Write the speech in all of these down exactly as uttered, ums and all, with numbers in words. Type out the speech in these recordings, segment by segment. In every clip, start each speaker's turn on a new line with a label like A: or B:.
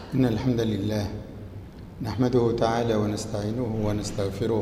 A: إن الحمد لله نحمده تعالى ونستعينه ونستغفره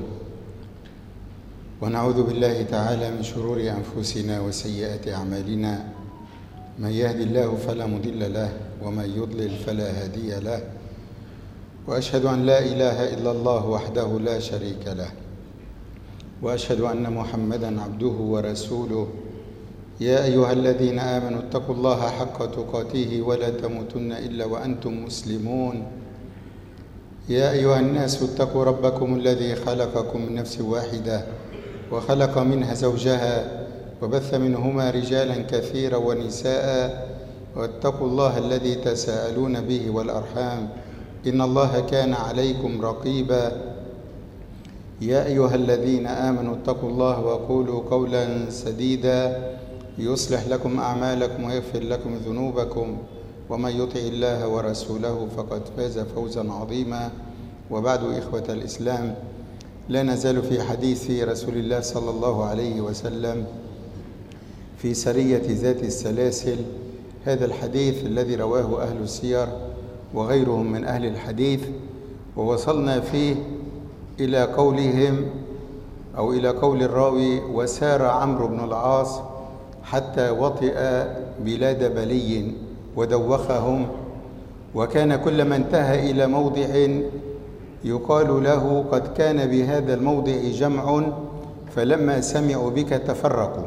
A: ونعوذ بالله تعالى من شرور أنفسنا وسيئات أعمالنا. من يهد الله فلا مضل له ومن يضلل فلا هادي له، وأشهد أن لا إله إلا الله وحده لا شريك له، وأشهد أن محمدًا عبده ورسوله. يا أيها الذين آمنوا اتقوا الله حق تقاته ولا تموتن إلا وأنتم مسلمون. يا أيها الناس اتقوا ربكم الذي خلقكم من نفس واحدة وخلق منها زوجها وبث منهما رجالا كثيرا ونساء، واتقوا الله الذي تساءلون به والأرحام إن الله كان عليكم رقيبا. يا أيها الذين آمنوا اتقوا الله وقولوا قولا سديدا يصلح لكم أعمالكم ويغفر لكم ذنوبكم، ومن يطع الله ورسوله فقد فاز فوزا عظيما. وبعد، إخوة الإسلام، لا نزال في حديث رسول الله صلى الله عليه وسلم في سرية ذات السلاسل، هذا الحديث الذي رواه أهل السير وغيرهم من أهل الحديث، ووصلنا فيه إلى قولهم أو إلى قول الراوي: وسار عمرو بن العاص حتى وطئ بلاد بلي ودوخهم، وكان كلما انتهى إلى موضع يقال له قد كان بهذا الموضع جمع فلما سمعوا بك تفرقوا.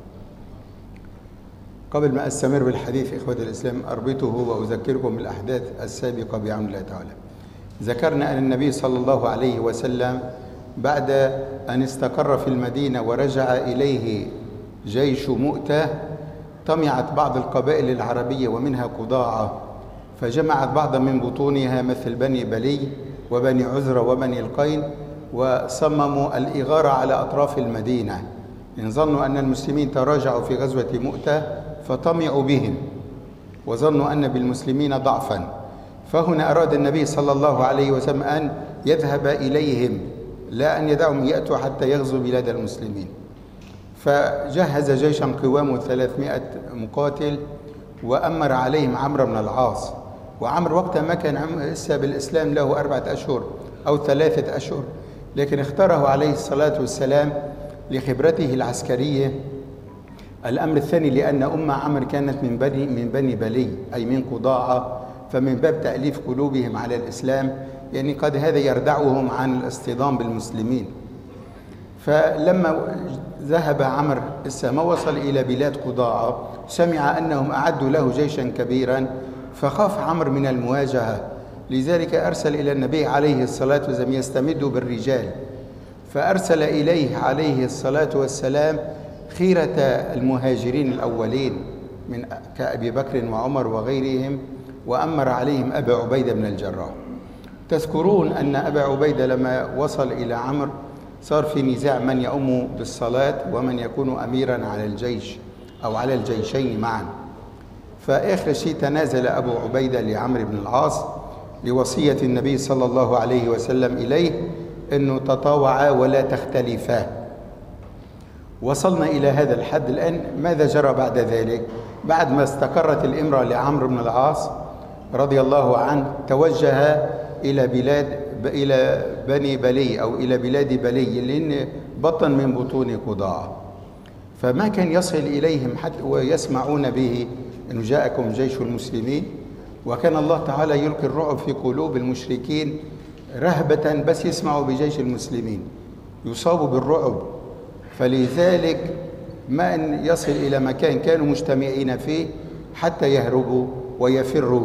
A: قبل ما أستمر بالحديث إخوة الإسلام أربطه وأذكركم بالأحداث السابقة بعون الله تعالى. ذكرنا أن النبي صلى الله عليه وسلم بعد أن استقر في المدينة ورجع إليه جيش مؤتة، طمعت بعض القبائل العربية ومنها قضاعة، فجمعت بعضا من بطونها مثل بني بلي وبني عذرة وبني القين، وصمموا الإغارة على أطراف المدينة، إن ظنوا أن المسلمين تراجعوا في غزوة مؤتة فطمعوا بهم وظنوا أن بالمسلمين ضعفا. فهنا أراد النبي صلى الله عليه وسلم أن يذهب إليهم، لا أن يدعهم يأتوا حتى يغزوا بلاد المسلمين. فجهز جيشا قوامه ثلاثمائة مقاتل وأمر عليهم عمرو بن العاص. وعمرو وقتها ما كان لسه بالإسلام له أربعة أشهر أو ثلاثة أشهر، لكن اختاره عليه الصلاة والسلام لخبرته العسكرية. الأمر الثاني لأن أم عمرو كانت من بني من بني بلي، أي من قضاعة، فمن باب تأليف قلوبهم على الإسلام، يعني قد هذا يردعهم عن الاصطدام بالمسلمين. فلما ذهب عمرو السما وصل إلى بلاد قضاعة، سمع أنهم أعدوا له جيشا كبيرا، فخاف عمرو من المواجهة، لذلك أرسل إلى النبي عليه الصلاة والسلام يستمد بالرجال، فأرسل إليه عليه الصلاة والسلام خيرة المهاجرين الأولين من كأبي بكر وعمر وغيرهم، وأمر عليهم أبا عبيدة بن الجراح. تذكرون أن أبا عبيدة لما وصل إلى عمرو صار في نزاع من يؤم بالصلاة ومن يكون أميرا على الجيش أو على الجيشين معا. فآخر شيء تنازل أبو عبيدة لعمرو بن العاص لوصية النبي صلى الله عليه وسلم إليه أنه تطاوعا ولا تختلفا. وصلنا إلى هذا الحد الآن. ماذا جرى بعد ذلك؟ بعد ما استقرت الإمرة لعمرو بن العاص رضي الله عنه، توجه إلى بلاد إلى بني بلي أو إلى بلاد بلي، لأن بطن من بطون قضاعة، فما كان يصل إليهم حتى ويسمعون به أنه جاءكم جيش المسلمين. وكان الله تعالى يلقي الرعب في قلوب المشركين رهبة بس يسمعوا بجيش المسلمين، يصابوا بالرعب. فلذلك ما أن يصل إلى مكان كانوا مجتمعين فيه حتى يهربوا ويفروا،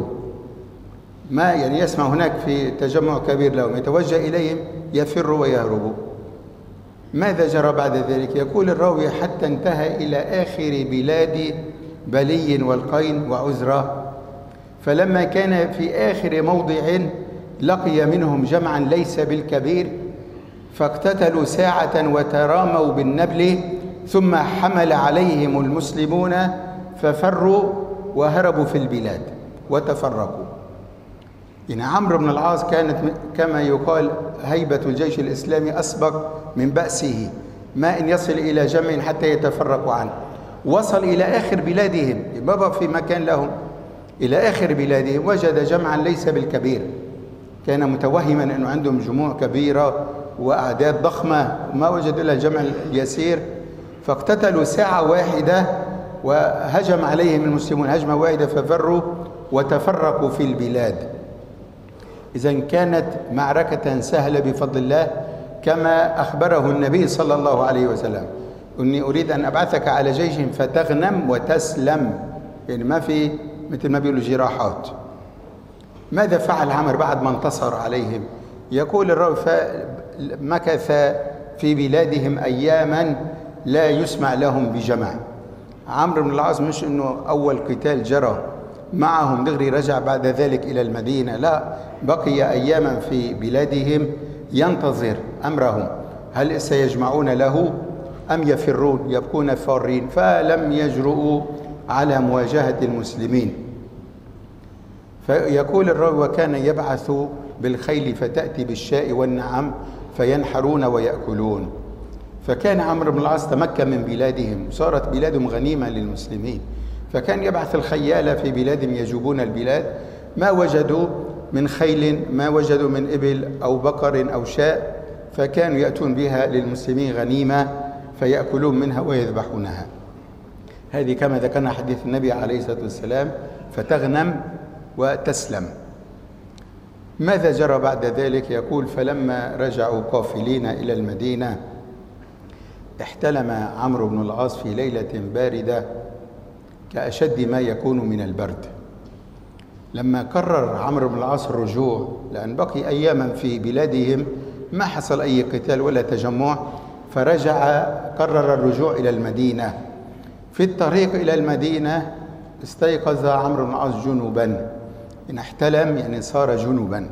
A: ما يعني يسمع هناك في تجمع كبير لهم يتوجه إليهم يفروا ويهربوا. ماذا جرى بعد ذلك؟ يقول الراوي: حتى انتهى إلى آخر بلاد بلي والقين وعذرة، فلما كان في آخر موضع لقي منهم جمعا ليس بالكبير، فاقتتلوا ساعة وتراموا بالنبل، ثم حمل عليهم المسلمون ففروا وهربوا في البلاد وتفرقوا. إن عمرو بن العاص كانت كما يقال هيبة الجيش الإسلامي أسبق من بأسه، ما إن يصل إلى جمع حتى يتفرقوا عنه. وصل إلى آخر بلادهم، بابا في مكان لهم، إلى آخر بلادهم وجد جمعا ليس بالكبير، كان متوهما أنه عندهم جموع كبيرة وأعداد ضخمة، ما وجد إلا الجمع اليسير، فاقتتلوا ساعة واحدة وهجم عليهم المسلمون هجمة واحدة ففروا وتفرقوا في البلاد. إذن كانت معركة سهلة بفضل الله، كما أخبره النبي صلى الله عليه وسلم: إني أريد أن أبعثك على جيش فتغنم وتسلم، يعني ما في مثل ما بيقولوا جراحات. ماذا فعل عمرو بعد ما انتصر عليهم؟ يقول الراوي: مكث في بلادهم أياما لا يسمع لهم بجمع. عمرو بن العاص مش إنه أول قتال جرى معهم دغري رجع بعد ذلك إلى المدينة، لا، بقي أياما في بلادهم ينتظر أمرهم، هل سيجمعون له أم يفرون يبقون فارين، فلم يجرؤوا على مواجهة المسلمين. فيقول الراوي: وكان يبعث بالخيل فتأتي بالشاء والنعم فينحرون ويأكلون. فكان عمرو بن العاص تمكن من بلادهم، صارت بلادهم غنيمة للمسلمين، فكان يبعث الخيال في بلادهم يجوبون البلاد، ما وجدوا من خيل، ما وجدوا من إبل أو بقر أو شاء، فكانوا يأتون بها للمسلمين غنيمة فيأكلون منها ويذبحونها. هذه كما ذكرنا حديث النبي عليه الصلاة والسلام: فتغنم وتسلم. ماذا جرى بعد ذلك؟ يقول: فلما رجعوا قافلين إلى المدينة احتلم عمرو بن العاص في ليلة باردة كأشد ما يكون من البرد. لما قرر عمرو بن العاص الرجوع، لأن بقي أياما في بلادهم ما حصل أي قتال ولا تجمع، فرجع قرر الرجوع إلى المدينة. في الطريق إلى المدينة استيقظ عمرو بن العاص جنوبا، إن احتلم يعني صار جنوبا.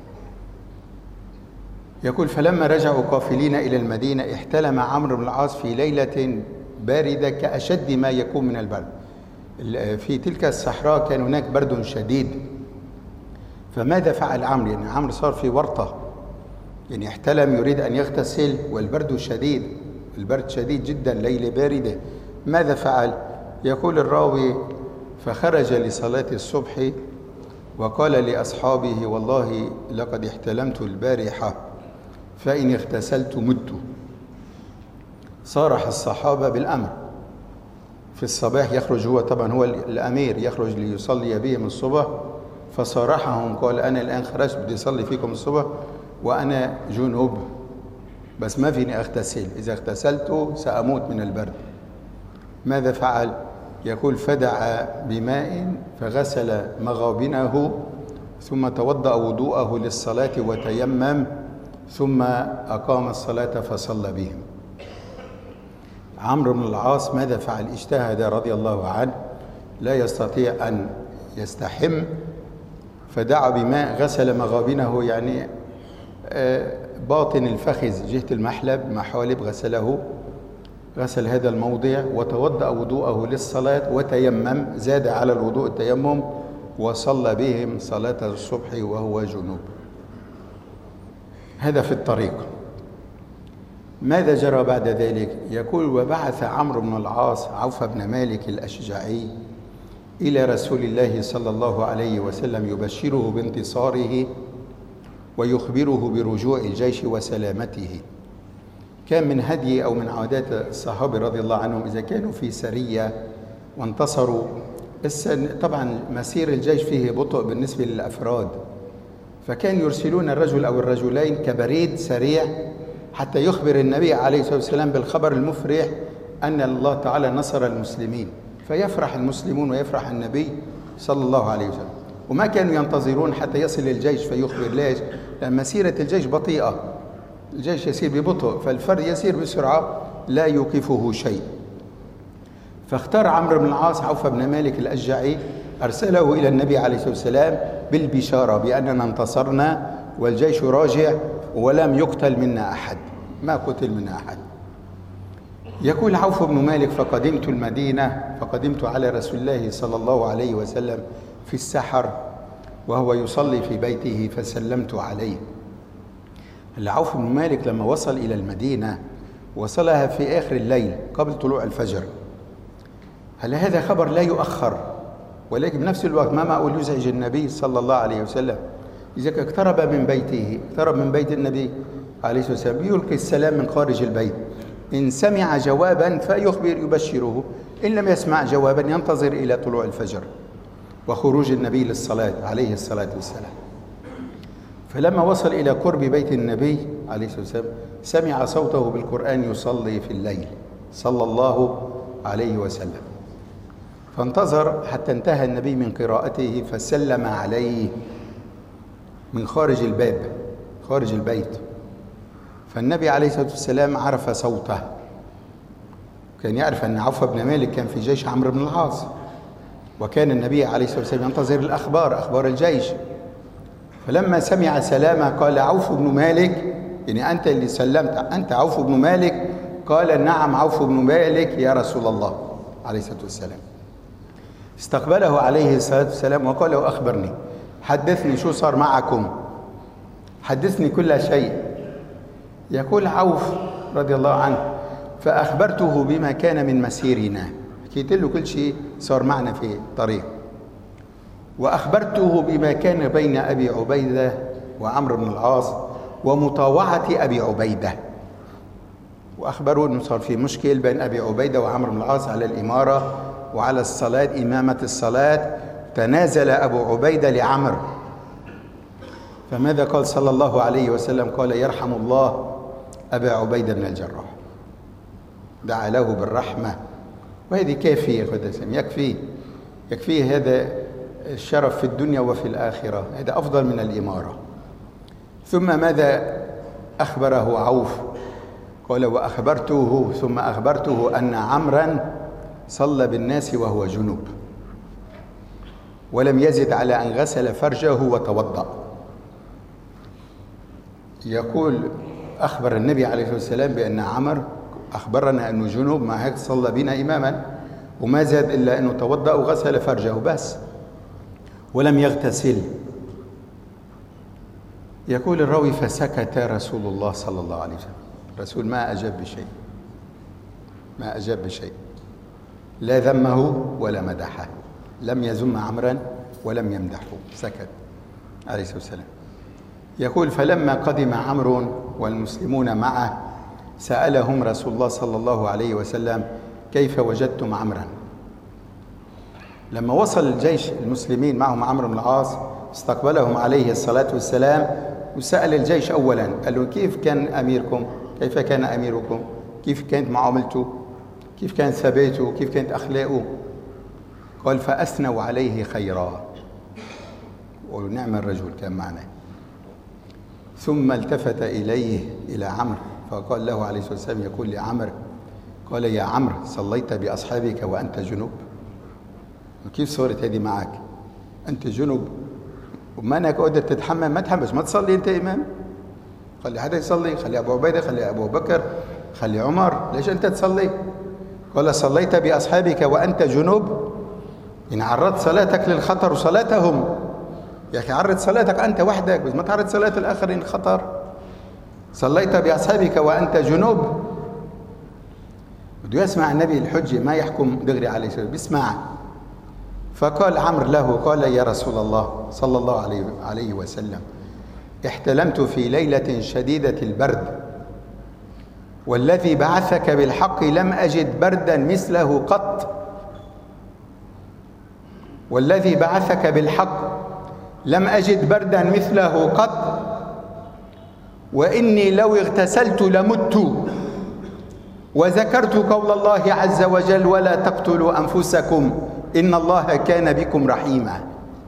A: يقول: فلما رجعوا قافلين إلى المدينة احتلم عمرو بن العاص في ليلة باردة كأشد ما يكون من البرد. في تلك الصحراء كان هناك برد شديد، فماذا فعل عمرو؟ يعني عمرو صار في ورطة، يعني احتلم يريد أن يغتسل والبرد شديد، البرد شديد جدا، ليلة باردة. ماذا فعل؟ يقول الراوي: فخرج لصلاة الصبح وقال لأصحابه: والله لقد احتلمت البارحة فإن اغتسلت مت. صارح الصحابة بالأمر. في الصباح يخرج هو، طبعا هو الأمير، يخرج ليصلي بهم الصبح، فصارحهم قال: أنا الآن خرجت بدي أصلي فيكم الصبح وأنا جنوب، بس ما فيني أغتسل، إذا اغتسلت سأموت من البرد. ماذا فعل؟ يقول: فدعا بماء فغسل مغابنه ثم توضأ وضوءه للصلاة وتيمم ثم أقام الصلاة فصلى بهم. عمرو بن العاص ماذا فعل؟ اجتهد رضي الله عنه، لا يستطيع أن يستحم، فدعا بماء غسل مغابنه، يعني باطن الفخذ جهة المحلب محالب، غسله، غسل هذا الموضع، وتوضأ وضوءه للصلاة وتيمم، زاد على الوضوء التيمم، وصلى بهم صلاة الصبح وهو جنوب. هذا في الطريق. ماذا جرى بعد ذلك؟ يقول: وبعث عمرو بن العاص عوف بن مالك الأشجعي إلى رسول الله صلى الله عليه وسلم يبشره بانتصاره ويخبره برجوع الجيش وسلامته. كان من هدي أو من عادات الصحابة رضي الله عنهم إذا كانوا في سرية وانتصروا، طبعا مسير الجيش فيه بطء بالنسبة للأفراد، فكان يرسلون الرجل أو الرجلين كبريد سريع حتى يخبر النبي عليه الصلاة والسلام بالخبر المفرح أن الله تعالى نصر المسلمين، فيفرح المسلمون ويفرح النبي صلى الله عليه وسلم. وما كانوا ينتظرون حتى يصل الجيش فيخبر. ليش؟ لأن مسيرة الجيش بطيئة، الجيش يسير ببطء، فالفرد يسير بسرعة لا يوقفه شيء. فاختار عمرو بن العاص عوف بن مالك الأشجعي، أرسله إلى النبي عليه الصلاة والسلام بالبشارة بأننا انتصرنا والجيش راجع ولم يقتل منا أحد، ما قتل منا أحد. يقول عوف بن مالك: فقدمت المدينة، فقدمت على رسول الله صلى الله عليه وسلم في السحر وهو يصلي في بيته فسلمت عليه. عوف بن مالك لما وصل إلى المدينة وصلها في آخر الليل قبل طلوع الفجر. هل هذا خبر لا يؤخر؟ ولكن بنفس الوقت ما معقول يزعج النبي صلى الله عليه وسلم. لذلك اقترب من بيته، اقترب من بيت النبي عليه الصلاة والسلام، يلقي السلام من خارج البيت. إن سمع جوابا فيخبر يبشره، إن لم يسمع جوابا ينتظر إلى طلوع الفجر وخروج النبي للصلاة عليه الصلاة والسلام. فلما وصل إلى قرب بيت النبي عليه الصلاة والسلام سمع صوته بالقرآن يصلي في الليل صلى الله عليه وسلم، فانتظر حتى انتهى النبي من قراءته فسلم عليه من خارج الباب خارج البيت. فالنبي عليه الصلاة والسلام عرف صوته، كان يعرف أن عوف بن مالك كان في جيش عمرو بن العاص، وكان النبي عليه الصلاة والسلام ينتظر الأخبار أخبار الجيش. فلما سمع سلامه قال عوف بن مالك، يعني أنت اللي سلمت، أنت عوف بن مالك؟ قال نعم عوف بن مالك يا رسول الله عليه الصلاة والسلام. استقبله عليه الصلاة والسلام وقال له أخبرني، حدثني شو صار معكم، حدثني كل شيء. يقول عوف رضي الله عنه فأخبرته بما كان من مسيرنا، حكيت له كل شيء صار معنا في الطريق، وأخبرته بما كان بين أبي عبيدة وعمرو بن العاص ومطاوعة أبي عبيدة، وأخبروا أنه صار في مشكل بين أبي عبيدة وعمرو بن العاص على الإمارة وعلى الصلاة، إمامة الصلاة. تنازل أبو عبيدة لعمرو، فماذا قال صلى الله عليه وسلم؟ قال يرحم الله أبا عبيدة بن الجراح، دعا له بالرحمة. وهذه كافية يا أخوة، يكفي يكفي هذا الشرف في الدنيا وفي الآخرة، هذا أفضل من الإمارة. ثم ماذا أخبره عوف؟ قال وأخبرته ثم أخبرته أن عمرا صلى بالناس وهو جنوب ولم يزد على أن غسل فرجه وتوضأ. يقول أخبر النبي عليه الصلاة والسلام بأن عمر أخبرنا أنه جنوب، مع هيك صلى بنا إماما وما زاد إلا أنه توضأ وغسل فرجه بس ولم يغتسل. يقول الراوي فسكت رسول الله صلى الله عليه وسلم، الرسول ما أجاب بشيء، ما أجاب بشيء، لا ذمه ولا مدحه، لم يذم عمرا ولم يمدحه، سكت عليه الصلاة والسلام. يقول فلما قدم عمرو والمسلمون معه سألهم رسول الله صلى الله عليه وسلم كيف وجدتم عمرا؟ لما وصل الجيش المسلمين معهم عمرو بن العاص استقبلهم عليه الصلاة والسلام وسأل الجيش أولا، قال له كيف كان أميركم؟ كيف كان أميركم؟ كيف كانت معاملته؟ كيف كان ثباته؟ كيف كانت أخلاقه؟ قال فأثنوا عليه خيرا، ونعم الرجل كان معنا. ثم التفت إليه إلى عمرو فقال له عليه الصلاة والسلام، يقول لعمرو قال يا عمرو صليت بأصحابك وأنت جنوب؟ كيف صارت هذه معك؟ أنت جنوب وما أنك قادر تتحمل، ما تحملش، ما تصلي أنت إمام، خلي حدا يصلي، خلي أبو عبيدة، خلي أبو بكر، خلي عمر، ليش أنت تصلي؟ قال صليت بأصحابك وأنت جنوب، إن عرضت صلاتك للخطر وصلاتهم. يا أخي عرض صلاتك أنت وحدك بس ما تعرض صلاة الآخرين خطر. صليت بأصحابك وأنت جنوب، بده يسمع النبي الحجة، ما يحكم دغري عليه السلام، بيسمع. فقال عمرو له قال يا رسول الله صلى الله عليه عليه وسلم احتلمت في ليلة شديدة البرد والذي بعثك بالحق لم أجد بردا مثله قط، والذي بعثك بالحق لم أجد بردا مثله قط، وإني لو اغتسلت لمت، وذكرت قول الله عز وجل ولا تقتلوا أنفسكم إن الله كان بكم رحيما.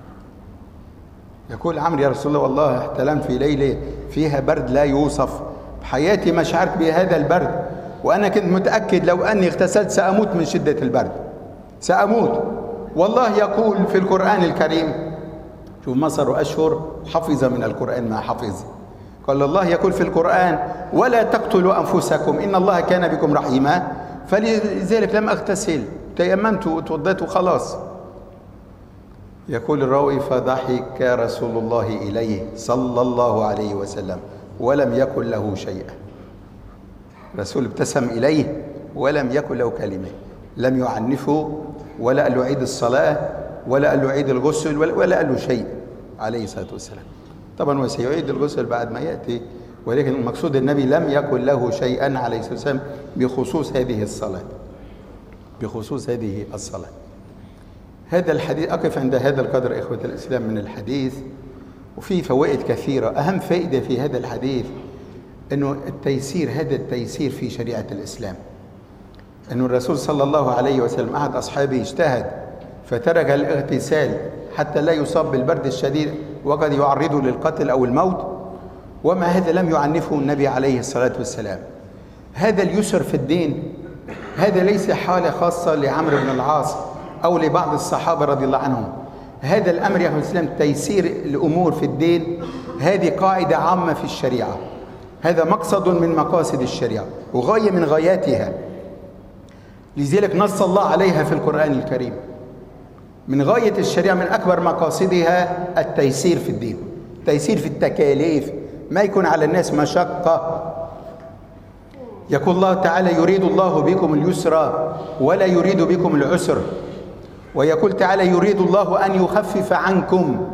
A: يقول عمرو يا رسول الله والله احتلمت في ليلة فيها برد لا يوصف، بحياتي ما شعرت بهذا البرد، وأنا كنت متأكد لو أني اغتسلت سأموت من شدة البرد، سأموت. والله يقول في القرآن الكريم، شوف ما صاروا أشهر حفظ من القرآن ما حفظ، قال الله يقول في القرآن ولا تقتلوا أنفسكم إن الله كان بكم رحيما، فلذلك لم أغتسل، تيممت وتوضيت وخلاص. يقول الراوي فضحك رسول الله إليه صلى الله عليه وسلم ولم يقل له شيئا. الرسول ابتسم إليه ولم يقل له كلمة، لم يعنفه ولا قال له عيد الصلاة ولا قال له عيد الغسل ولا, ولا قال له شيء عليه الصلاة والسلام. طبعا هو سيعيد الغسل بعد ما يأتي، ولكن المقصود النبي لم يقل له شيئا عليه الصلاة والسلام بخصوص هذه الصلاة بخصوص هذه الصلاة. هذا الحديث أقف عند هذا القدر إخوة الإسلام من الحديث، وفي فوائد كثيرة. أهم فائدة في هذا الحديث أنه التيسير، هذا التيسير في شريعة الإسلام، أنه الرسول صلى الله عليه وسلم أحد أصحابه اجتهد فترك الاغتسال حتى لا يصاب بالبرد الشديد وقد يعرضه للقتل أو الموت، وما هذا لم يعنفه النبي عليه الصلاة والسلام. هذا اليسر في الدين هذا ليس حالة خاصة لعمرو بن العاص أو لبعض الصحابة رضي الله عنهم. هذا الأمر يا أخوة الإسلام تيسير الأمور في الدين، هذه قاعدة عامة في الشريعة، هذا مقصد من مقاصد الشريعة وغاية من غاياتها، لذلك نص الله عليها في القرآن الكريم. من غاية الشريعة من أكبر مقاصدها التيسير في الدين، تيسير في التكاليف، ما يكون على الناس مشقة. يقول الله تعالى يريد الله بكم اليسر ولا يريد بكم العسر، ويقول تعالى يريد الله أن يخفف عنكم.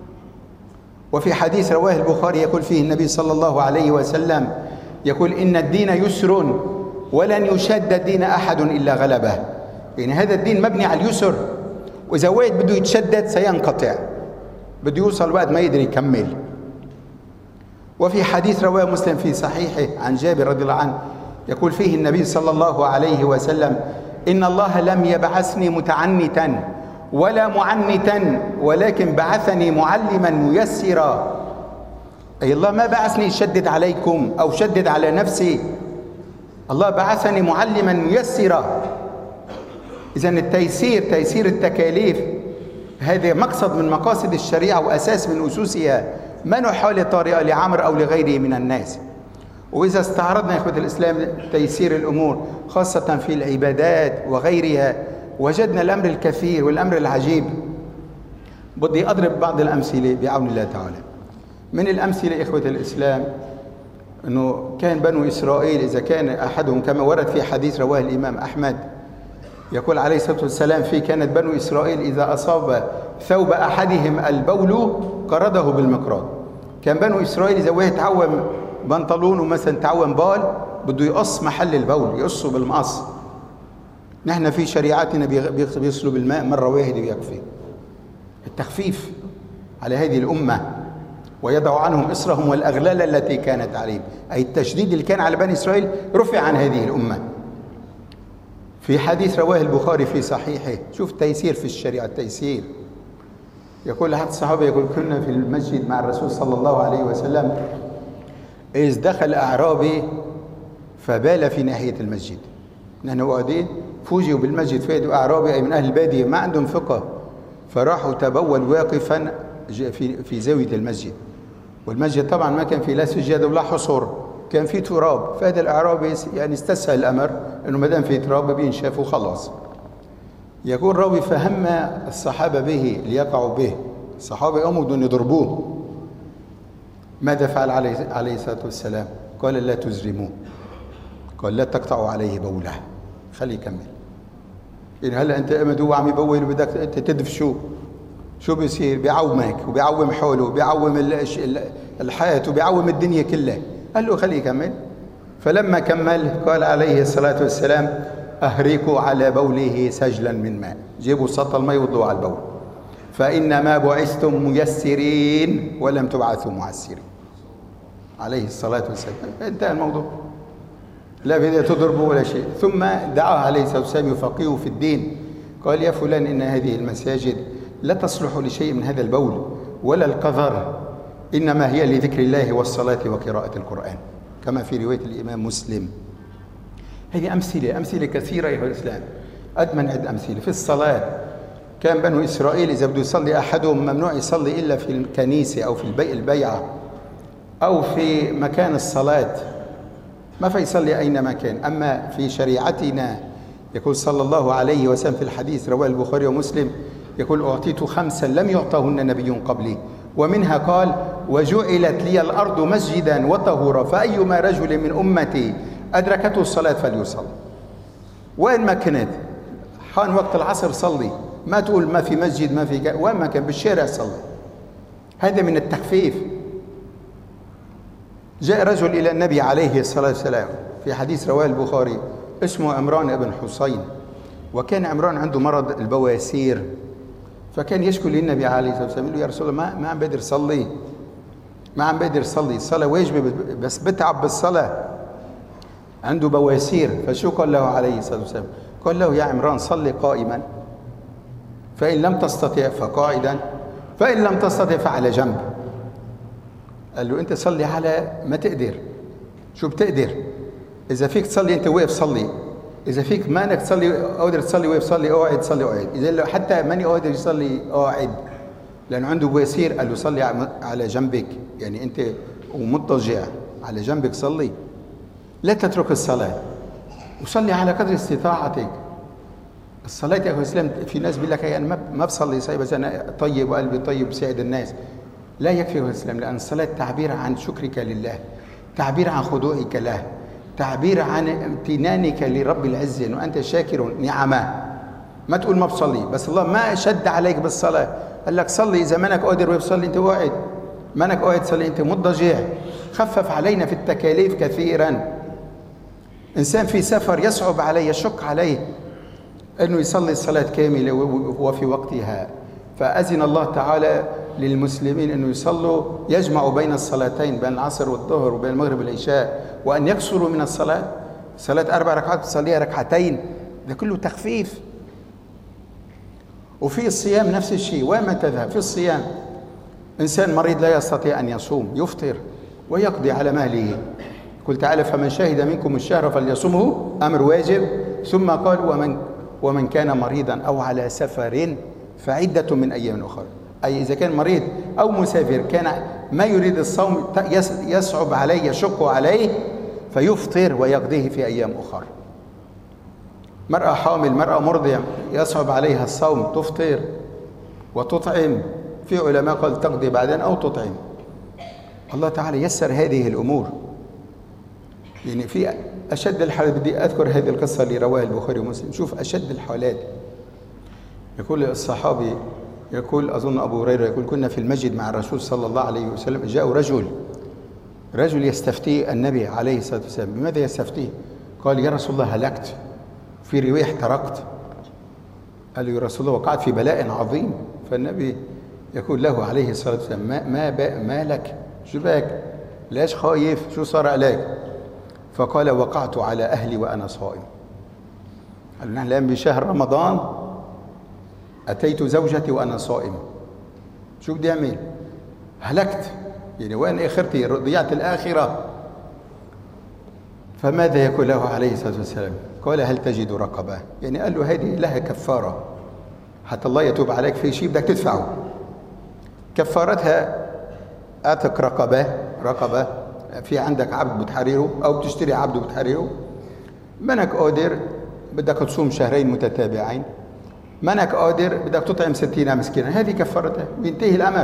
A: وفي حديث رواه البخاري يقول فيه النبي صلى الله عليه وسلم يقول إن الدين يسر ولن يشد الدين أحد إلا غلبه. يعني هذا الدين مبني على اليسر، وإذا واحد بده يتشدد سينقطع، بده يوصل وقت ما يقدر يكمل. وفي حديث رواه مسلم في صحيحه عن جابر رضي الله عنه يقول فيه النبي صلى الله عليه وسلم إن الله لم يبعثني متعنتا ولا معنتا ولكن بعثني معلما ميسرا. أي الله ما بعثني شدد عليكم أو شدد على نفسي، الله بعثني معلما ميسرا. إذن التيسير، تيسير التكاليف، هذا مقصد من مقاصد الشريعة وأساس من أساسها، ما نحال طارئة لعمر أو لغيره من الناس. وإذا استعرضنا يا إخوة الإسلام تيسير الأمور خاصة في العبادات وغيرها وجدنا الأمر الكثير والأمر العجيب. بدي أضرب بعض الأمثلة بعون الله تعالى. من الأمثلة يا إخوة الإسلام أنه كان بنو إسرائيل إذا كان أحدهم كما ورد في حديث رواه الإمام أحمد يقول عليه الصلاة والسلام فيه كانت بنو إسرائيل إذا أصاب ثوب أحدهم البول قرضه بالمقراض. كان بنو إسرائيل إذا واحد تعوم بنطلونه مثلا تعوم بال بده يقص محل البول يقصه بالمقص. نحن في شريعتنا بيغسلوا بالماء مرة واحدة ويكفي. التخفيف على هذه الأمة ويضع عنهم إصرهم والأغلال التي كانت عليهم، أي التشديد اللي كان على بني إسرائيل رفع عن هذه الأمة. في حديث رواه البخاري في صحيحه، شوف تيسير في الشريعة، التيسير. يقول أحد الصحابة يقول كنا في المسجد مع الرسول صلى الله عليه وسلم إذ دخل أعرابي فبال في ناحية المسجد. نحن قاعدين فوجئوا بالمسجد فادوا أعرابي أي من أهل البادية ما عندهم فقه، فراحوا تبول واقفا في في زاوية المسجد، والمسجد طبعا ما كان فيه لا سجاد ولا حصر، كان فيه تراب. فهذا الأعرابي يعني استسهل الأمر إنه ما دام فيه تراب بينشف وخلاص. يقول راوي فهم الصحابة به ليقعوا به، الصحابة قاموا بدهم يضربوه. ماذا فعل عليه عليه الصلاة والسلام؟ قال لا تزرموه، قال لا تقطعوا عليه بوله، خليه يكمل. يعني هلا انت مدوب عم يبول وبدك انت تدفشو، شو بيصير؟ بيعومك وبيعوم حوله وبيعوم الحياة وبيعوم الدنيا كلها. قال له خليه يكمل. فلما كمل قال عليه الصلاة والسلام أهريقوا على بوله سجلا من ماء، جيبوا سطل الماء وضعوا على البول، فإنما بعثتم ميسرين ولم تبعثوا معسرين. عليه الصلاة والسلام. انتهى الموضوع، لا بدأ تضربه ولا شيء. ثم دعاه عليه الصلاة والسلام يفقهه في الدين، قال يا فلان إن هذه المساجد لا تصلح لشيء من هذا البول ولا القذر، إنما هي لذكر الله والصلاة وقراءة القرآن، كما في رواية الإمام مسلم. هذه أمثلة أمثلة كثيرة يا الإسلام، قد ما نعد أمثلة. في الصلاة كان بنو إسرائيل إذا بده يصلي أحدهم ممنوع يصلي إلا في الكنيسة أو في البيع البيعة أو في مكان الصلاة، ما فيصلي أينما كان. أما في شريعتنا يقول صلى الله عليه وسلم في الحديث رواه البخاري ومسلم يقول أعطيت خمسا لم يعطهن نبي قبلي، ومنها قال وجعلت لي الأرض مسجدا وطهورا فأيما رجل من أمتي أدركته الصلاة فليصلي. وين ما كنت حان وقت العصر صلي، ما تقول ما في مسجد ما في ك... وين ما كان بالشارع صلي. هذا من التخفيف. جاء رجل إلى النبي عليه الصلاة والسلام في حديث رواه البخاري، اسمه عمران بن حسين، وكان عمران عنده مرض البواسير، فكان يشكو للنبي عليه الصلاة والسلام يقول له: يا رسول الله ما ما عم بقدر صلي، ما عم بقدر صلي، الصلاة واجبة بس بتعب بالصلاة، عنده بواسير. فشو قال له عليه الصلاة والسلام؟ قال له: يا عمران صلي قائما، فإن لم تستطع فقاعدا، فإن لم تستطع فعلى جنب. قال له: أنت صلي على ما تقدر. شو بتقدر؟ إذا فيك تصلي أنت واقف صلي، إذا فيك ما انك تصلي قادر تصلي واقف صلي، قاعد صلي قاعد، إذا لو حتى ماني قادر يصلي قاعد لأنه عنده بواسير، قال له: صلي على جنبك، يعني أنت ومضطجع على جنبك صلي، لا تترك الصلاة، وصلي على قدر استطاعتك. الصلاة يا أخوة الإسلام، في ناس بيقول لك أنا ما بصلي صحيح بس أنا طيب وقلبي طيب بساعد الناس. لا يكفي يا أخوة الإسلام، لأن الصلاة تعبير عن شكرك لله، تعبير عن خضوعك له، تعبير عن امتنانك لرب العزة أنه أنت شاكر نعمه. ما تقول ما بصلي، بس الله ما شد عليك بالصلاة، قال لك صلي، إذا منك قادر وبصلي أنت قاعد، منك قاعد صلي أنت مضطجع. خفف علينا في التكاليف كثيرا. إنسان في سفر يصعب عليه يشق عليه أنه يصلي الصلاة كاملة وفي وقتها، فأذن الله تعالى للمسلمين أنه يصلوا، يجمعوا بين الصلاتين، بين العصر والظهر وبين المغرب والعشاء، وأن يكسروا من الصلاة. صلاة أربع ركعات تصليها ركعتين، ده كله تخفيف. وفي الصيام نفس الشيء، وين ما تذهب في الصيام، إنسان مريض لا يستطيع أن يصوم يفطر ويقضي على ماله. قل تعالى: فمن شهد منكم الشهر فليصمه، أمر واجب. ثم قال: ومن ومن كان مريضا أو على سفر فعدة من أيام أخرى. أي إذا كان مريض أو مسافر كان ما يريد الصوم يصعب عليه يشق عليه فيفطر ويقضيه في أيام أخرى. مرأة حامل، مرأة مرضع يصعب عليها الصوم تفطر وتطعم. في علماء قال تقضي بعدين أو تطعم. الله تعالى يسر هذه الأمور. يعني في أشد الحالات، بدي أذكر هذه القصة اللي رواها البخاري ومسلم. شوف أشد الحالات، يقول الصحابي، يقول أظن أبو هريرة، يقول: كنا في المسجد مع الرسول صلى الله عليه وسلم، جاء رجل رجل يستفتي النبي عليه الصلاة والسلام. بماذا يستفتيه؟ قال: يا رسول الله هلكت، في رواية احترقت. قال له: يا رسول الله وقعت في بلاء عظيم. فالنبي يقول له عليه الصلاة والسلام: ما ما ما لك؟ شو بك؟ ليش خايف؟ شو صار عليك؟ فقال: وقعت على أهلي وأنا صائم. قال: نحن الآن بشهر رمضان، أتيت زوجتي وأنا صائم، شو بدي أعمل؟ هلكت، يعني وين آخرتي؟ ضيعت الآخرة. فماذا يقول له عليه الصلاة والسلام؟ قال: هل تجد رقبة؟ يعني قال له هذه لها كفارة، حتى الله يتوب عليك في شيء بدك تدفعه. كفارتها أعتق رقبة، رقبة في عندك عبد بتحرره أو بتشتري عبد بتحرره، منك قادر بدك تصوم شهرين متتابعين، منك قادر بدك تطعم ستين مسكينا، هذه كفارتها، بينتهي الأمر.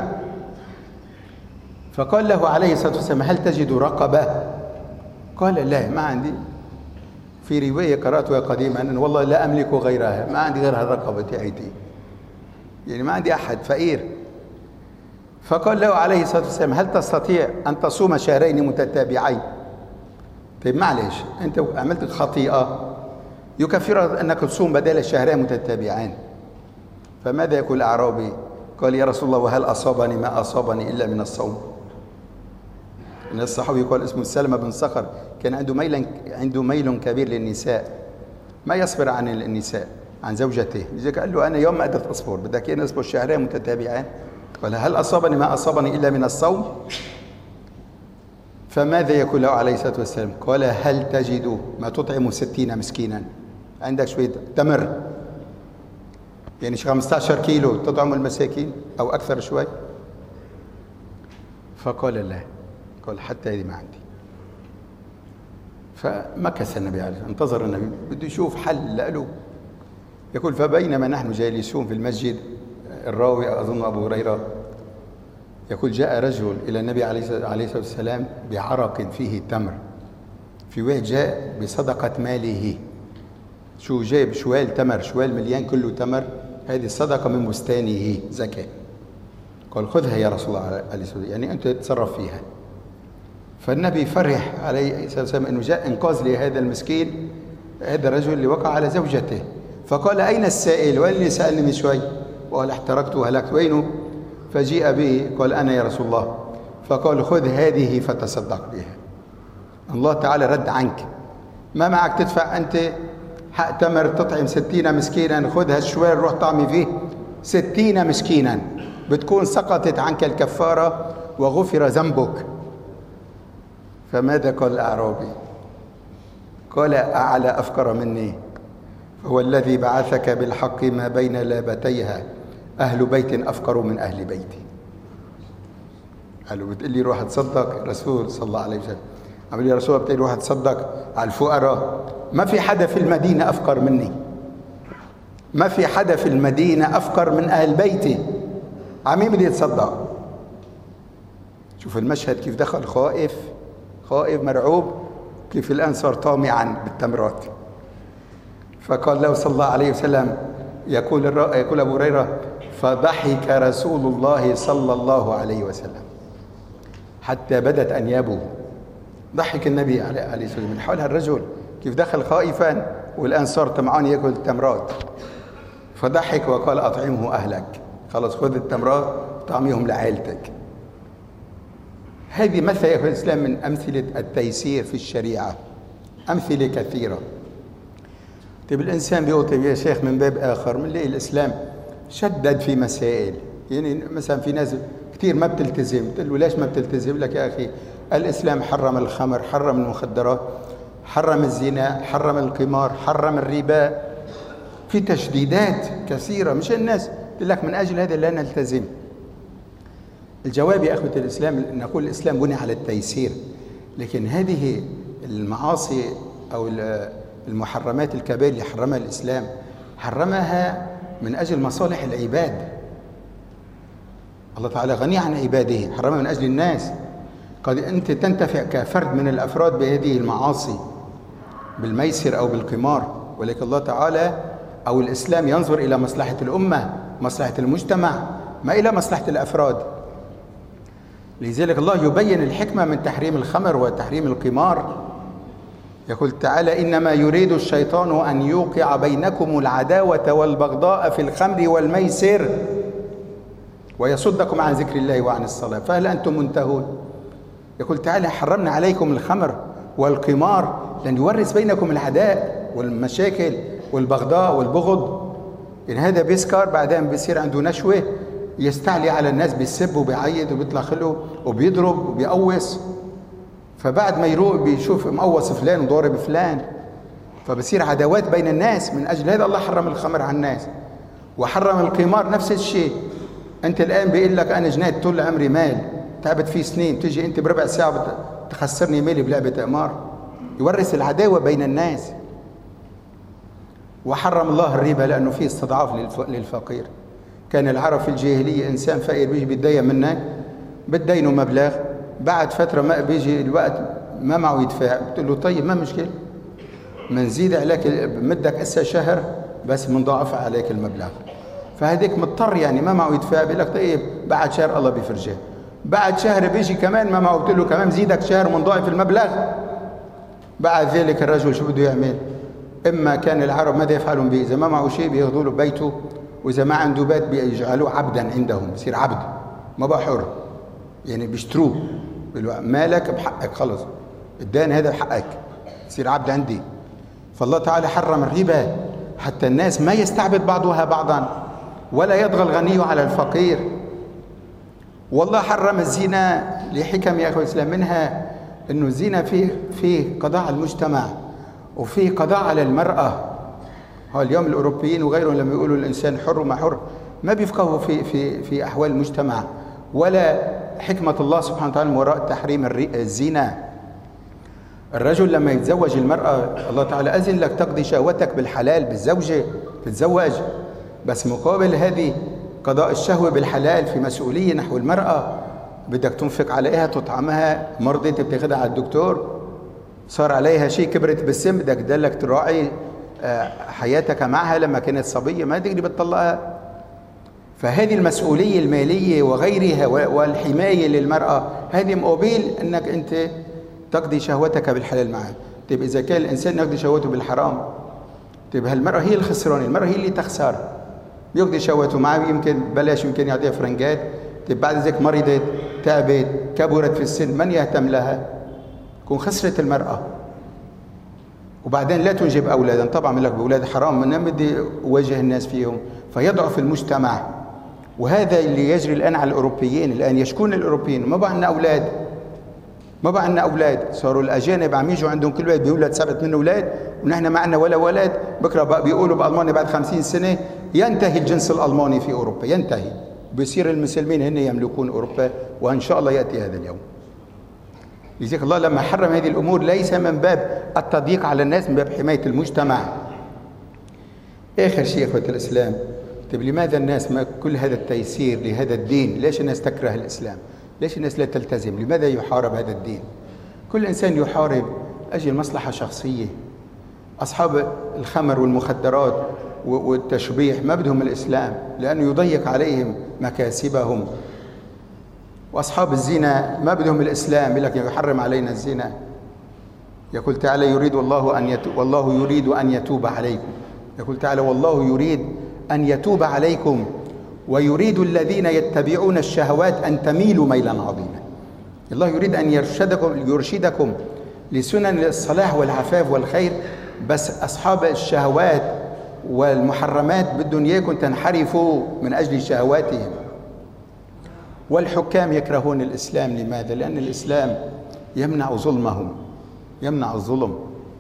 A: فقال له عليه الصلاة والسلام: هل تجد رقبة؟ قال: لا، ما عندي. في رواية قرأتها قديما أن والله لا أملك غيرها، ما عندي غير الرقبة تاعتي، يعني ما عندي أحد، فقير. فقال له عليه الصلاة والسلام: هل تستطيع أن تصوم شهرين متتابعين؟ طيب معلش، أنت عملت خطيئة يكفر أنك تصوم بدل الشهرين متتابعين. فماذا يقول الأعرابي؟ قال: يا رسول الله وهل أصابني ما أصابني إلا من الصوم؟ إن الصحابي يقول اسمه سلمة بن صخر، كان عنده ميل عنده ميل كبير للنساء، ما يصبر عن النساء، عن زوجته. لذلك قال له: أنا يوم ما قدرت أصبر، بدك إيه نصبر شهرين متتابعين؟ قال: هل أصابني ما أصابني إلا من الصوم؟ فماذا يقول له عليه الصلاة والسلام؟ قال: هل تجد ما تطعم ستين مسكينا؟ عندك شوية تمر، يعني خمسة عشر كيلو تطعم المساكين أو أكثر شوي؟ فقال: لا. قال: حتى هذه ما عندي. فمكث النبي عليه الصلاة والسلام، انتظر النبي بده يشوف حل له. يقول: فبينما نحن جالسون في المسجد، الراوي أظن أبو هريرة يقول: جاء رجل إلى النبي عليه الصلاة والسلام بعرق فيه تمر. في واحد جاء بصدقة ماله، شو جايب؟ شوال تمر، شوال مليان كله تمر، هذه الصدقة من بستانه زكاة. قال خذها يا رسول الله عليه الصلاة والسلام، يعني أنت تتصرف فيها. فالنبي فرح عليه الصلاة والسلام أنه جاء إنقاذ لهذا المسكين، هذا الرجل اللي وقع على زوجته. فقال أين السائل؟ وين اللي سألني من شوي؟ وقال احترقت وهلكت، وينه؟ فجيء به قال أنا يا رسول الله. فقال خذ هذه فتصدق بها. الله تعالى رد عنك، ما معك تدفع أنت حق تمر تطعم ستين مسكينا، خذ هالشوال روح طعمي فيه ستين مسكينا، بتكون سقطت عنك الكفارة وغفر ذنبك. فماذا قال الأعرابي؟ قال أعلى أفقر مني، هو الذي بعثك بالحق ما بين لابتيها أهل بيت أفقر من أهل بيتي. قالوا بتقول لي روح تصدق؟ رسول صلى الله عليه وسلم عمل لي رسول بتقول روح تصدق على الفقراء؟ ما في حدا في المدينة أفقر مني، ما في حدا في المدينة أفقر من أهل بيتي، عمين بدي يتصدق؟ شوف المشهد كيف دخل خائف خائف مرعوب، كيف الآن صار طامعا بالتمرات. فقال له صلى الله عليه وسلم، يقول يقول أبو هريرة فضحك رسول الله صلى الله عليه وسلم حتى بدت أنيابه. ضحك النبي عليه الصلاة والسلام من حول هالرجل كيف دخل خائفا والآن صار طمعان يأكل التمرات. فضحك وقال أطعمه أهلك، خلص خذ التمرات طعميهم لعائلتك. هذه مثل يا الإسلام من أمثلة التيسير في الشريعة، أمثلة كثيرة. طيب الإنسان بيقول طيب يا شيخ من باب آخر من ليه الإسلام شدد في مسائل، يعني مثلا في ناس كثير ما بتلتزم، تقول له ليش ما بتلتزم؟ لك يا أخي الإسلام حرم الخمر، حرم المخدرات، حرم الزنا، حرم القمار، حرم الربا، في تشديدات كثيرة. مش الناس تقول لك من أجل هذا لا نلتزم. الجواب يا أخوة الإسلام نقول الإسلام بني على التيسير، لكن هذه المعاصي أو المحرمات الكبائر اللي حرمها الإسلام حرمها من أجل مصالح العباد. الله تعالى غني عن عباده، حرمها من أجل الناس. قد أنت تنتفع كفرد من الأفراد بهذه المعاصي بالميسر أو بالقمار، ولكن الله تعالى أو الإسلام ينظر إلى مصلحة الأمة، مصلحة المجتمع، ما إلى مصلحة الأفراد. لذلك الله يبين الحكمة من تحريم الخمر وتحريم القمار. يقول تعالى إنما يريد الشيطان أن يوقع بينكم العداوة والبغضاء في الخمر والميسر ويصدكم عن ذكر الله وعن الصلاة فهل أنتم منتهون؟ يقول تعالى حرمنا عليكم الخمر والقمار لأن يورث بينكم العداء والمشاكل والبغضاء والبغض. إن هذا بيسكر بعدين بيصير عنده نشوة، يستعلي على الناس، بيسب وبيعيد وبيطلع خلقه وبيضرب وبيقوس، فبعد ما يروق بيشوف مقوص فلان وضارب فلان، فبصير عداوات بين الناس. من أجل هذا الله حرم الخمر على الناس وحرم القمار نفس الشيء. أنت الآن بيقول لك أنا جنيت طول عمري مال تعبت فيه سنين، تيجي أنت بربع ساعة تخسرني مالي بلعبة قمار، يورث العداوة بين الناس. وحرم الله الربا لأنه فيه استضعاف للفقير. كان العرب في الجاهلية إنسان فقير بيجي بيتدين منك بتدينه مبلغ، بعد فترة ما بيجي الوقت ما معه يدفع، بتقول له طيب ما مشكلة منزيد عليك مدك هسه شهر بس منضاعف عليك المبلغ. فهديك مضطر يعني ما معه يدفع، بيقول لك طيب بعد شهر الله بيفرجه. بعد شهر بيجي كمان ما معه، بتقول له كمان زيدك شهر منضاعف المبلغ. بعد ذلك الرجل شو بده يعمل؟ إما كان العرب ماذا يفعلون به؟ إذا ما معه شيء بياخذوا له بيته، وإذا ما عنده بيت بيجعلوه عبدا عندهم، يصير عبد ما بقى حر، يعني بيشتروه بيقولوا مالك بحقك، خلص الدين هذا بحقك، يصير عبد عندي. فالله تعالى حرم الربا حتى الناس ما يستعبد بعضها بعضا ولا يطغى الغني على الفقير. والله حرم الزنا لحكم يا أخوة الإسلام، منها أنه الزنا فيه فيه قضاء على المجتمع وفيه قضاء على المرأة. هو اليوم الأوروبيين وغيرهم لما يقولوا الإنسان حر وما حر ما بيفقهوا في في في أحوال المجتمع ولا حكمة الله سبحانه وتعالى من وراء تحريم الزنا. الرجل لما يتزوج المرأة الله تعالى أذن لك تقضي شهوتك بالحلال بالزوجة تتزوج، بس مقابل هذه قضاء الشهوة بالحلال في مسؤولية نحو المرأة، بدك تنفق عليها تطعمها، مرضت بتاخدها على الدكتور، صار عليها شيء كبرت بالسن بدك تدلك تراعي حياتك معها لما كانت صبية ما تقدر بتطلقها. فهذه المسؤولية المالية وغيرها والحماية للمرأة هذه مقابل أنك أنت تقضي شهوتك بالحلال معه. طيب إذا كان الإنسان يقضي شهوته بالحرام، طيب هالمرأة هي الخسرانة، المرأة هي اللي تخسر. بيقضي شهوته معه، يمكن بلاش يمكن يعطيها فرنجات، طيب بعد ذلك مرضت، تعبت، كبرت في السن، من يهتم لها؟ تكون خسرت المرأة. وبعدين لا تنجب أولادا، طبعا لك بأولاد حرام، من بدي أواجه الناس فيهم فيضعف المجتمع. وهذا اللي يجري الآن على الأوروبيين. الآن يشكون الأوروبيين ما بقى عندنا أولاد، ما بقى عندنا أولاد، صاروا الأجانب عم يجوا عندهم كل واحد بيولد سبعة من أولاد، ونحن ما عندنا ولا ولد. بكرة بقى بيقولوا بألمانيا بعد خمسين سنة ينتهي الجنس الألماني في أوروبا، ينتهي، بيصير المسلمين هن يملكون أوروبا، وإن شاء الله يأتي هذا اليوم. لذلك الله لما حرم هذه الأمور ليس من باب التضييق على الناس، من باب حماية المجتمع. آخر شيء إخوة الإسلام، طيب لماذا الناس ما كل هذا التيسير لهذا الدين؟ ليش الناس تكره الإسلام؟ ليش الناس لا تلتزم؟ لماذا يحارب هذا الدين؟ كل إنسان يحارب أجل مصلحة شخصية. أصحاب الخمر والمخدرات والتشبيح ما بدهم الإسلام لأنه يضيق عليهم مكاسبهم. وأصحاب الزنا ما بدهم الإسلام، لكن يحرم علينا الزنا. يقول تعالى يريد الله أن يتوب، والله يريد أن يتوب عليكم. يقول تعالى والله يريد أن يتوب عليكم ويريد الذين يتبعون الشهوات أن تميلوا ميلا عظيما. الله يريد أن يرشدكم يرشدكم لسنن الصلاح والعفاف والخير، بس أصحاب الشهوات والمحرمات بدهم إياكم تنحرفوا من أجل شهواتهم. والحكام يكرهون الإسلام، لماذا؟ لأن الإسلام يمنع ظلمهم، يمنع الظلم.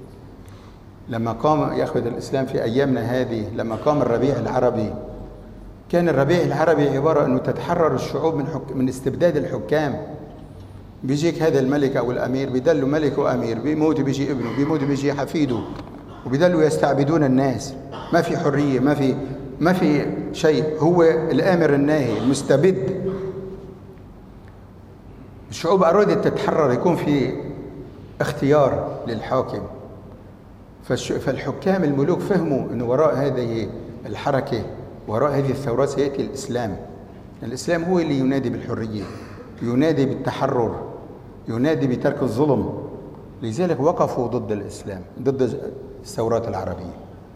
A: لما قام يأخذ الإسلام في أيامنا هذه، لما قام الربيع العربي، كان الربيع العربي عبارة أنه تتحرر الشعوب من, حك... من استبداد الحكام. بيجيك هذا الملك أو الأمير بيدلوا ملك وأمير، بيموت بيجي ابنه، بيموت بيجي حفيده، وبيدلوا يستعبدون الناس. ما في حرية، ما في ما في شيء، هو الآمر الناهي المستبد. الشعوب أرادت تتحرر، يكون في اختيار للحاكم. فالحكام الملوك فهموا أن وراء هذه الحركة، وراء هذه الثورات سيأتي الإسلام. الإسلام هو اللي ينادي بالحرية، ينادي بالتحرر، ينادي بترك الظلم. لذلك وقفوا ضد الإسلام، ضد الثورات العربية.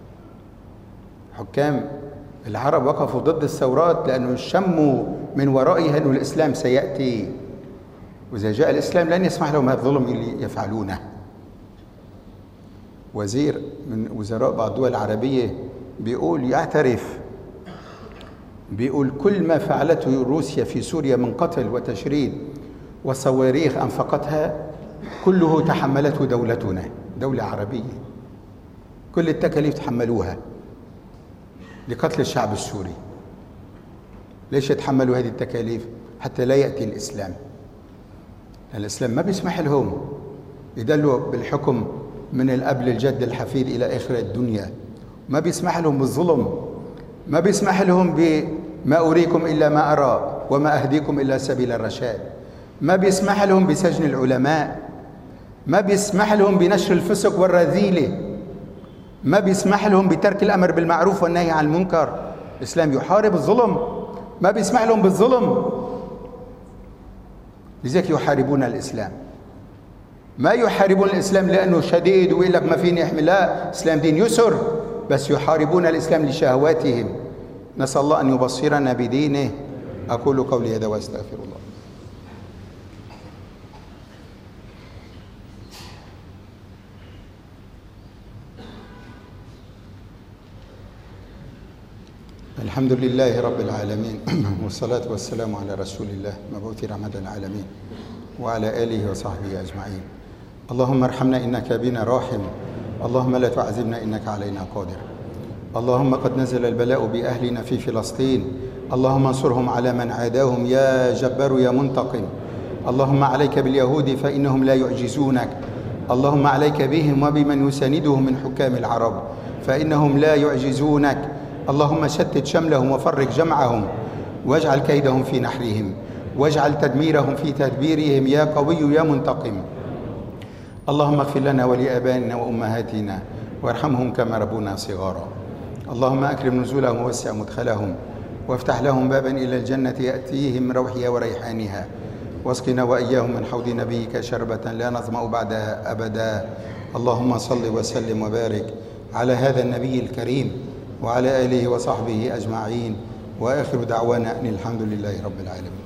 A: حكام العرب وقفوا ضد الثورات لأنه شموا من ورائها أن الإسلام سيأتي، وإذا جاء الإسلام لن يسمح لهم هذا الظلم اللي يفعلونه. وزير من وزراء بعض الدول العربية بيقول يعترف، بيقول كل ما فعلته روسيا في سوريا من قتل وتشريد وصواريخ أنفقتها كله تحملته دولتنا، دولة عربية، كل التكاليف تحملوها لقتل الشعب السوري. ليش يتحملوا هذه التكاليف؟ حتى لا يأتي الإسلام. الإسلام ما بيسمح لهم يدلوا بالحكم من الأب للجد الحفيد إلى آخر الدنيا، ما بيسمح لهم بالظلم، ما بيسمح لهم بما أريكم إلا ما أرى وما أهديكم إلا سبيل الرشاد، ما بيسمح لهم بسجن العلماء، ما بيسمح لهم بنشر الفسق والرذيلة، ما بيسمح لهم بترك الأمر بالمعروف والنهي عن المنكر. الإسلام يحارب الظلم، ما بيسمح لهم بالظلم. لذلك يحاربون الإسلام. ما يحاربون الإسلام لأنه شديد ويقول لك ما فيني أحمل، لا، الإسلام دين يسر، بس يحاربون الإسلام لشهواتهم. نسأل الله أن يبصرنا بدينه. أقول قولي هذا وأستغفر الله. الحمد لله رب العالمين، والصلاة والسلام على رسول الله مبعوث رحمة العالمين وعلى آله وصحبه أجمعين. اللهم ارحمنا إنك بنا راحم، اللهم لا تعذبنا إنك علينا قادر. اللهم قد نزل البلاء بأهلنا في فلسطين، اللهم انصرهم على من عاداهم يا جبار يا منتقم. اللهم عليك باليهود فإنهم لا يعجزونك، اللهم عليك بهم وبمن يساندهم من حكام العرب فإنهم لا يعجزونك. اللهم شتت شملهم وفرق جمعهم واجعل كيدهم في نحرهم واجعل تدميرهم في تدبيرهم يا قوي يا منتقم. اللهم اغفر لنا ولآبائنا وأمهاتنا وارحمهم كما ربونا صغارا. اللهم أكرم نزولهم ووسع مدخلهم وافتح لهم بابا إلى الجنة يأتيهم من روحها وريحانها، واسقنا وإياهم من حوض نبيك شربة لا نظمأ بعدها أبدا. اللهم صل وسلم وبارك على هذا النبي الكريم وعلى آله وصحبه أجمعين، وآخر دعوانا أن الحمد لله رب العالمين.